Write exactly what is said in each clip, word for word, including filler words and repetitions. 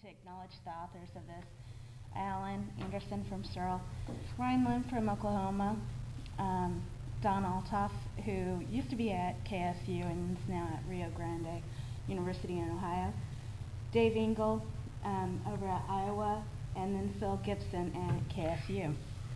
to acknowledge the authors of this. Alan Anderson from Searle, Ryan Lynn from Oklahoma, um, Don Altoff, who used to be at K S U and is now at Rio Grande University in Ohio, Dave Engel um, over at Iowa, and then Phil Gibson at K S U.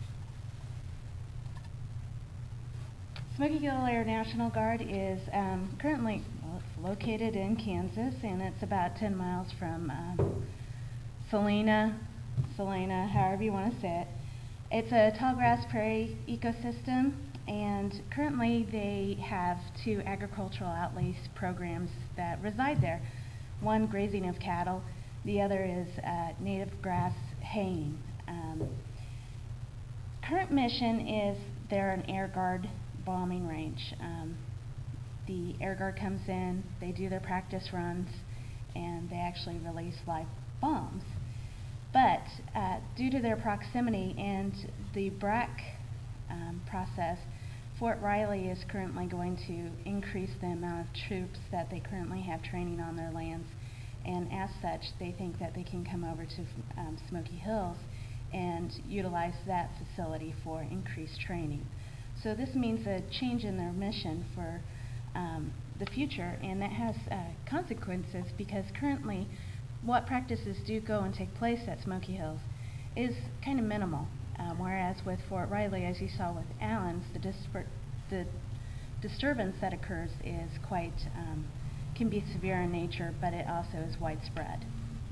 Smoky Hill Air National Guard is um, currently, well, it's located in Kansas, and it's about ten miles from um, Salina, Salina, however you want to say it. It's a tallgrass prairie ecosystem, and currently they have two agricultural outlease programs that reside there. One, grazing of cattle. The other is uh, native grass haying. Um, current mission is they're an air guard bombing range. Um, the Air Guard comes in, they do their practice runs, and they actually release live bombs. But uh, due to their proximity and the B R A C um, process, Fort Riley is currently going to increase the amount of troops that they currently have training on their lands, and as such, they think that they can come over to um, Smoky Hills and utilize that facility for increased training. So this means a change in their mission for um, the future, and that has uh, consequences because currently what practices do go and take place at Smoky Hills is kind of minimal, uh, whereas with Fort Riley, as you saw with Allen's, the, the disturbance that occurs is quite, um, can be severe in nature, but it also is widespread.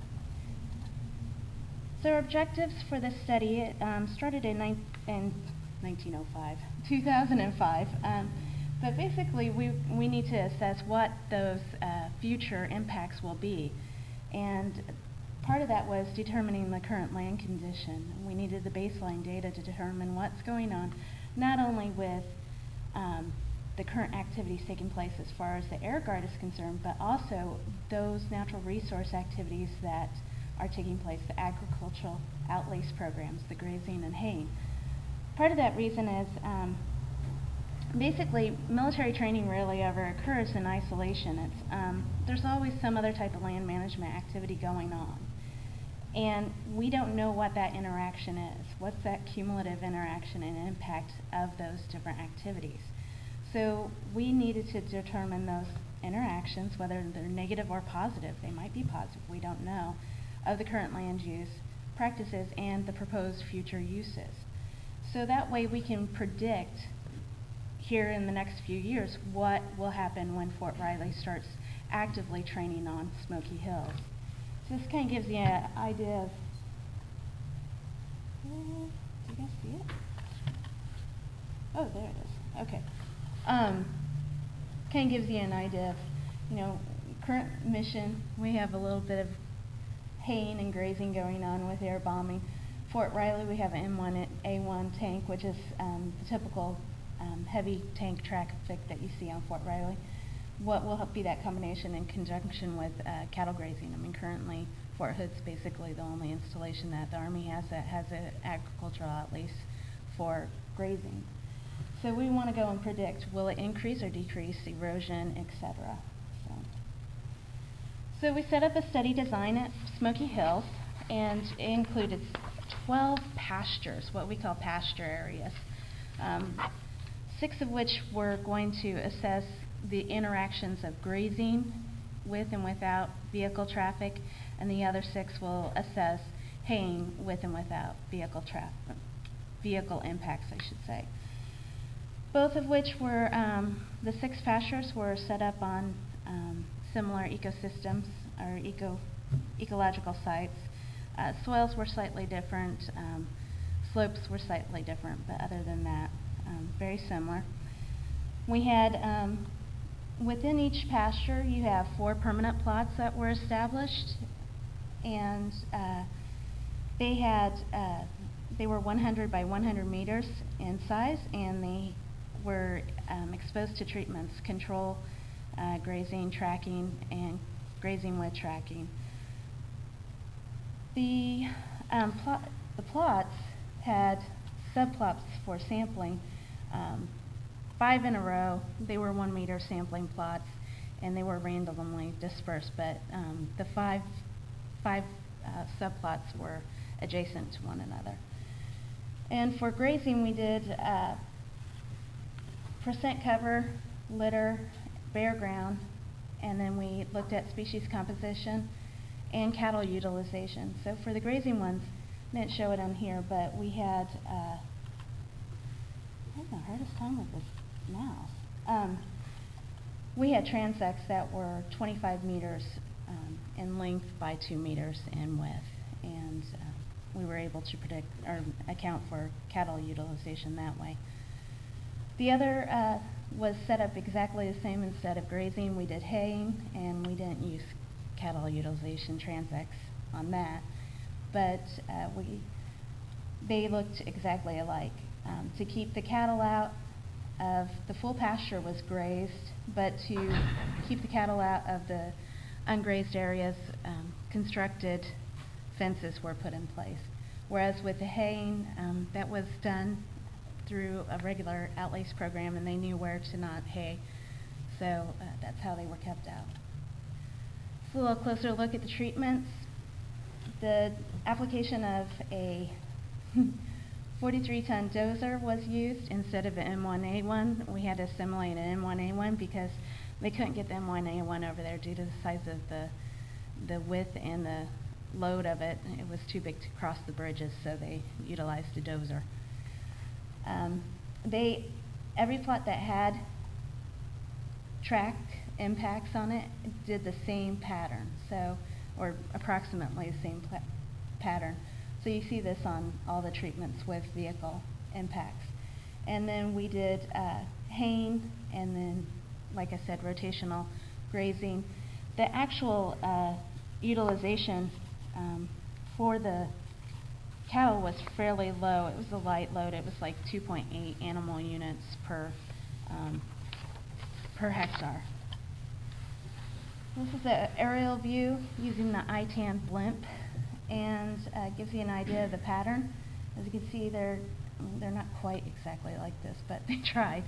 So our objectives for this study, it um, started in, in nineteen oh five, two thousand five, um, but basically we, we need to assess what those uh, future impacts will be. And part of that was determining the current land condition. We needed the baseline data to determine what's going on, not only with um, the current activities taking place as far as the Air Guard is concerned, but also those natural resource activities that are taking place, the agricultural outlease programs, the grazing and haying. Part of that reason is um, basically military training rarely ever occurs in isolation. It's, um, there's always some other type of land management activity going on. And we don't know what that interaction is. What's that cumulative interaction and impact of those different activities? So we needed to determine those interactions, whether they're negative or positive. They might be positive, we don't know, of the current land use practices and the proposed future uses. So that way we can predict here in the next few years what will happen when Fort Riley starts actively training on Smoky Hills. So this kind of gives you an idea of, uh, do you guys see it? Oh, there it is. Okay. Um, kind of gives you an idea of, you know, current mission. We have a little bit of haying and grazing going on with air bombing. Fort Riley, we have an M one A one tank, which is um, the typical um, heavy tank traffic that you see on Fort Riley. What will be that combination in conjunction with uh, cattle grazing? I mean, currently Fort Hood's basically the only installation that the Army has that has an agricultural outlease for grazing. So we want to go and predict, will it increase or decrease erosion, et cetera. So. so we set up a study design at Smoky Hills, and it included twelve pastures, what we call pasture areas, um, six of which were going to assess the interactions of grazing with and without vehicle traffic, and the other six will assess haying with and without vehicle traffic, vehicle impacts, I should say. Both of which were, um, the six pastures were set up on um, similar ecosystems or eco ecological sites. Uh, soils were slightly different, um, slopes were slightly different, but other than that, um, very similar. We had, um, within each pasture, you have four permanent plots that were established, and uh, they had, uh, they were one hundred by one hundred meters in size, and they were um, exposed to treatments, control, uh, grazing, tracking, and grazing with tracking. The, um, plot, the plots had subplots for sampling, um, five in a row. They were one meter sampling plots, and they were randomly dispersed, but um, the five, five uh, uh, subplots were adjacent to one another. And for grazing, we did uh, percent cover, litter, bare ground, and then we looked at species composition and cattle utilization. So for the grazing ones, I didn't show it on here, but we had, uh, I have the hardest time with this mouse. Um, we had transects that were twenty-five meters um, in length by two meters in width, and uh, we were able to predict or account for cattle utilization that way. The other uh, was set up exactly the same. Instead of grazing, we did haying, and we didn't use cattle utilization transects on that, but uh, we they looked exactly alike. Um, to keep the cattle out of the full pasture was grazed, but to keep the cattle out of the ungrazed areas, um, constructed fences were put in place. Whereas with the haying, um, that was done through a regular outlace program, and they knew where to not hay, so uh, that's how they were kept out. So a little closer look at the treatments. The application of a forty-three ton dozer was used instead of an M one A one. We had to assimilate an M one A one because they couldn't get the M one A one over there due to the size of the the width and the load of it. It was too big to cross the bridges, so they utilized a dozer. Um, they every plot that had tracked impacts on it did the same pattern, so or approximately the same pattern. So you see this on all the treatments with vehicle impacts. And then we did uh, haying, and then, like I said, rotational grazing. The actual uh, utilization um, for the cattle was fairly low. It was a light load. It was like two point eight animal units per um, per hectare. This is an aerial view using the I TAN blimp, and uh, gives you an idea of the pattern. As you can see, they're they're not quite exactly like this, but they tried.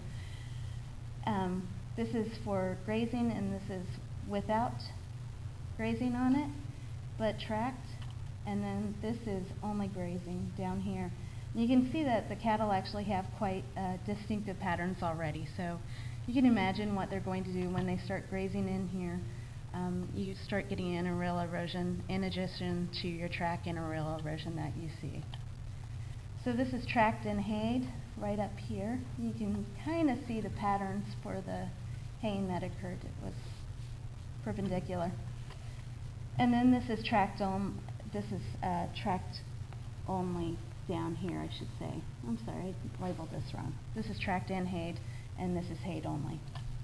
Um, this is for grazing, and this is without grazing on it, but tracked. And then this is only grazing down here. And you can see that the cattle actually have quite uh, distinctive patterns already. So you can imagine what they're going to do when they start grazing in here. Um, you start getting inter-rail erosion in addition to your track inter-rail erosion that you see. So this is tracked and hayed right up here. You can kind of see the patterns for the haying that occurred. It was perpendicular. And then this is tracked on. This is uh, tracked only down here, I should say. I'm sorry, I labeled this wrong. This is tracked and hayed, and this is hayed only.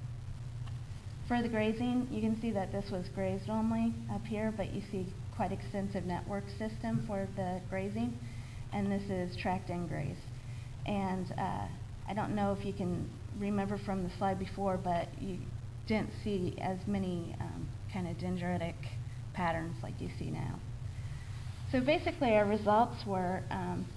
For the grazing, you can see that this was grazed only up here, but you see quite extensive network system for the grazing, and this is tracked and grazed. And uh, I don't know if you can remember from the slide before, but you didn't see as many um, kind of dendritic patterns like you see now. So basically our results were um,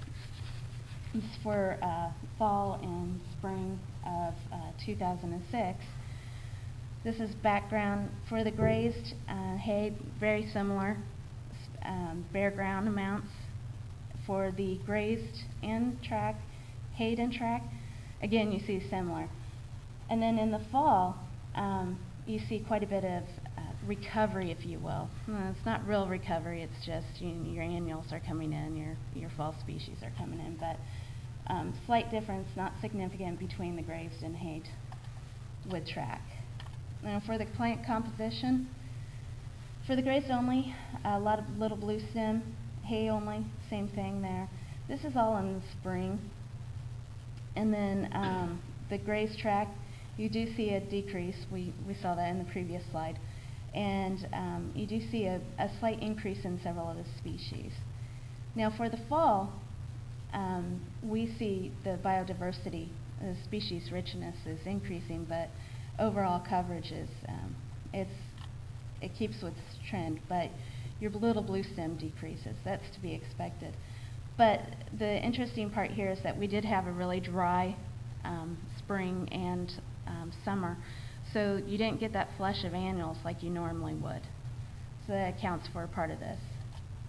for uh, fall and spring of uh, two thousand six. This is background for the grazed uh, hay, very similar um, bare ground amounts. For the grazed and track, hayed and track, again you see similar. And then in the fall, um, you see quite a bit of uh, recovery, if you will. Well, it's not real recovery, it's just you, your annuals are coming in, your, your fall species are coming in, but um, slight difference, not significant, between the grazed and hayed with track. Now for the plant composition, for the grazed only, a lot of little blue stem, hay only, same thing there. This is all in the spring. And then um, the grazed track, you do see a decrease. We, we saw that in the previous slide. And um, you do see a, a slight increase in several of the species. Now for the fall, um, we see the biodiversity, the species richness is increasing, but overall coverage is, um, it's, it keeps with trend, but your little blue stem decreases. That's to be expected. But the interesting part here is that we did have a really dry um, spring and um, summer, so you didn't get that flush of annuals like you normally would. So that accounts for a part of this.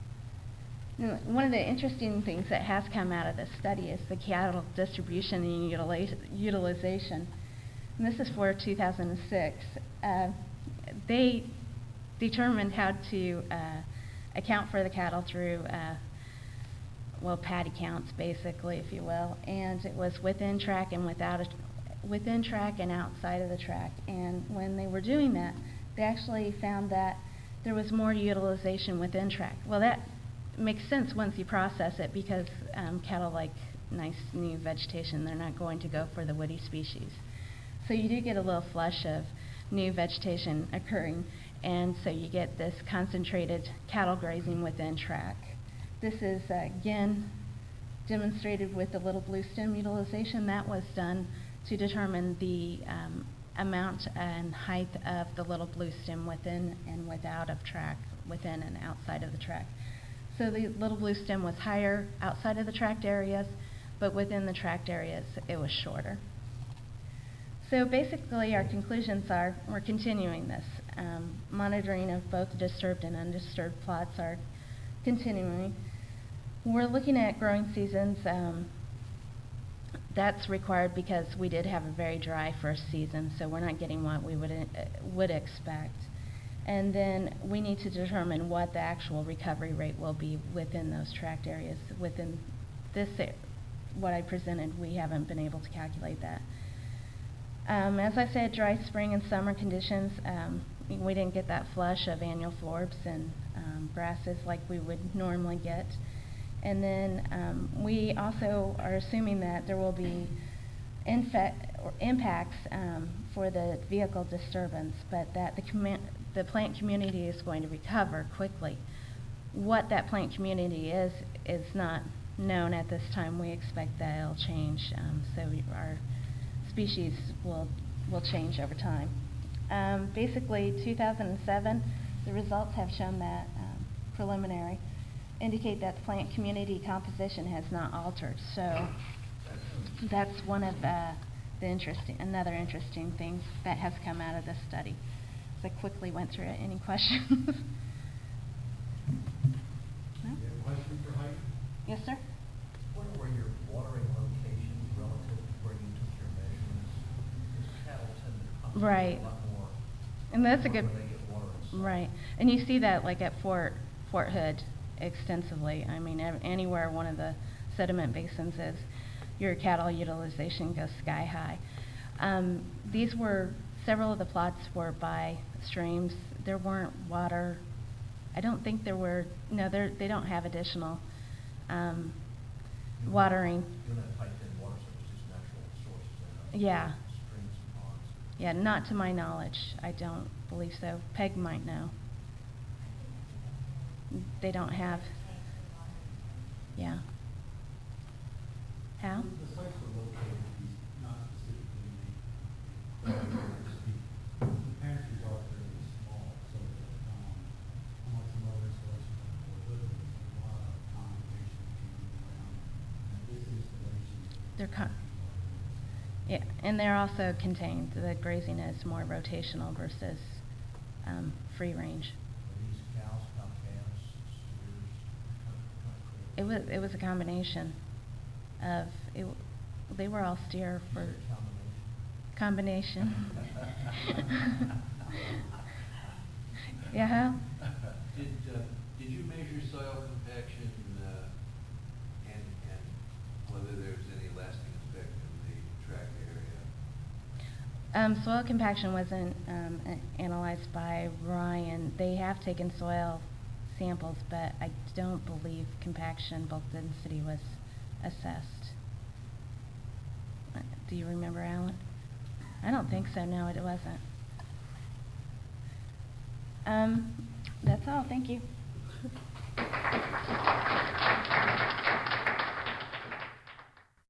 Now, one of the interesting things that has come out of this study is the cattle distribution and utilize, utilization. And this is for two thousand six. Uh, they determined how to uh, account for the cattle through, uh, well, paddy counts, basically, if you will. And it was within track and without a, within track and outside of the track. And when they were doing that, they actually found that there was more utilization within track. Well, that makes sense once you process it, because um, cattle like nice new vegetation. They're not going to go for the woody species. So you do get a little flush of new vegetation occurring, and so you get this concentrated cattle grazing within track. This is uh, again demonstrated with the little blue stem utilization. That was done to determine the um, amount and height of the little blue stem within and without of track, within and outside of the track. So the little blue stem was higher outside of the tracked areas, but within the tracked areas it was shorter. So basically our conclusions are we're continuing this. Um, monitoring of both disturbed and undisturbed plots are continuing. We're looking at growing seasons. Um, that's required because we did have a very dry first season, so we're not getting what we would, uh, would expect. And then we need to determine what the actual recovery rate will be within those tracked areas. Within this, what I presented, we haven't been able to calculate that. Um, as I said, dry spring and summer conditions, um, we didn't get that flush of annual forbs and um, grasses like we would normally get. And then um, we also are assuming that there will be or impacts um, for the vehicle disturbance, but that the, the plant community is going to recover quickly. What that plant community is is not known at this time. We expect that it'll change, um, so we, our species will will change over time. Um, basically, two thousand seven, the results have shown that um, preliminary indicate that the plant community composition has not altered. So that's one of uh, the interesting, another interesting things that has come out of this study. So I quickly went through it. Any questions? No? You have a question for Heidi? Yes, sir. What were your watering locations relative to where you took your measurements? Because cattle tend to concentrate Right. a lot more. And that's a good. Where they get water and stuff. Right. And you see that like at Fort Fort Hood extensively. I mean, ev anywhere one of the sediment basins is, your cattle utilization goes sky high. Um, these were, several of the plots were by streams. There weren't water. I don't think there were, no, they don't have additional um, You watering. You don't have piped in water, so it's just natural sources. And Yeah. streams and ponds. Yeah, not to my knowledge. I don't believe so. Peg might know. They don't have, yeah. How? The sites were located, not specifically in the, the pantries are fairly small, so that, um, unlike some other installations like Fort Hood, there's a lot of congregation moving around. And this installation, They're con yeah, and they're also contained. The grazing is more rotational versus um, free range. Are these cows, cow calves, steers? It was it was a combination of it. They were all steer for combination. Yeah. Did uh, did you measure soil compaction uh, and and whether there's any lasting effect in the track area? Um, soil compaction wasn't um, a- analyzed by Ryan. They have taken soil samples, but I don't believe compaction bulk density was assessed. Uh, Do you remember, Alan? I don't think so. No, it wasn't. Um, that's all. Thank you.